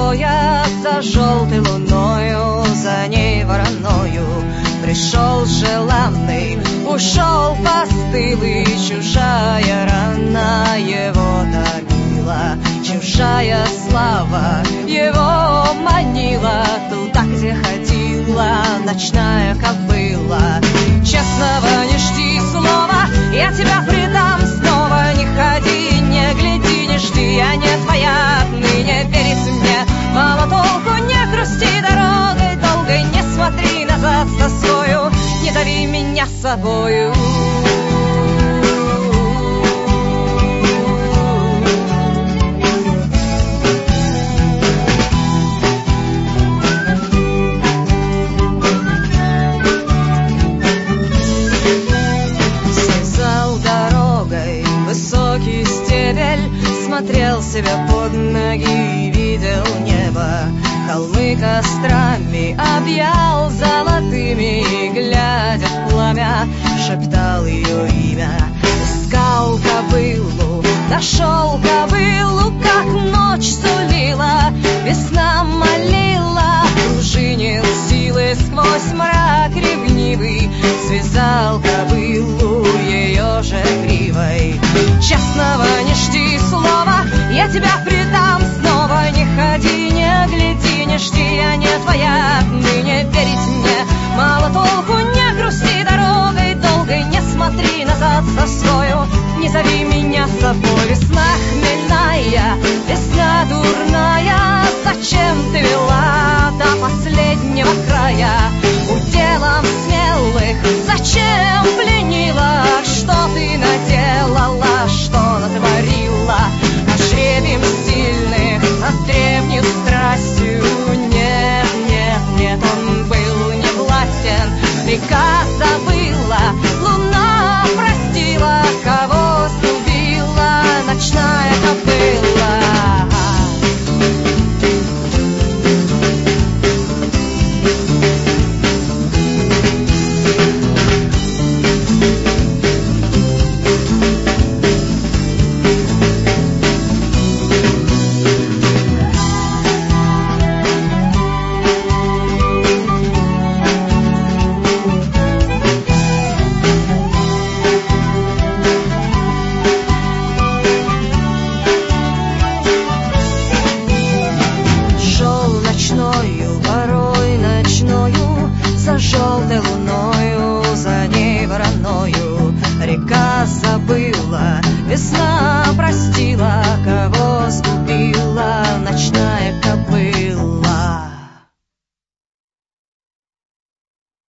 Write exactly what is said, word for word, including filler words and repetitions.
стоя за желтой луною, за ней вороною, пришел желанный, ушел постылый, чужая рана его томила, чужая слава его манила туда, где ходила ночная кобыла. Честного не жди слова, я тебя предам снова. Не ходи, не гляди, не жди, я не твоя отныне. Верить мне мало толку, не грусти дорогой долгой, не смотри назад с тоскою, не дави меня собою. Высокий стебель, смотрел себе под ноги, видел небо, холмы кострами объял золотыми, и, глядя в пламя, шептал ее имя. Искал кобылу, нашел кобылу, как ночь сулила, весна молила, пружинил силы сквозь мрак ревнивый, связал кобылу ее же гривой. Честного не жди слова, я тебя предам снова. Не ходи, не гляди, не жди, я не твоя отныне. Верить мне мало толку, не грусти дорогой долгой, не смотри назад с тоскою, не зови меня с собой. Весна хмельная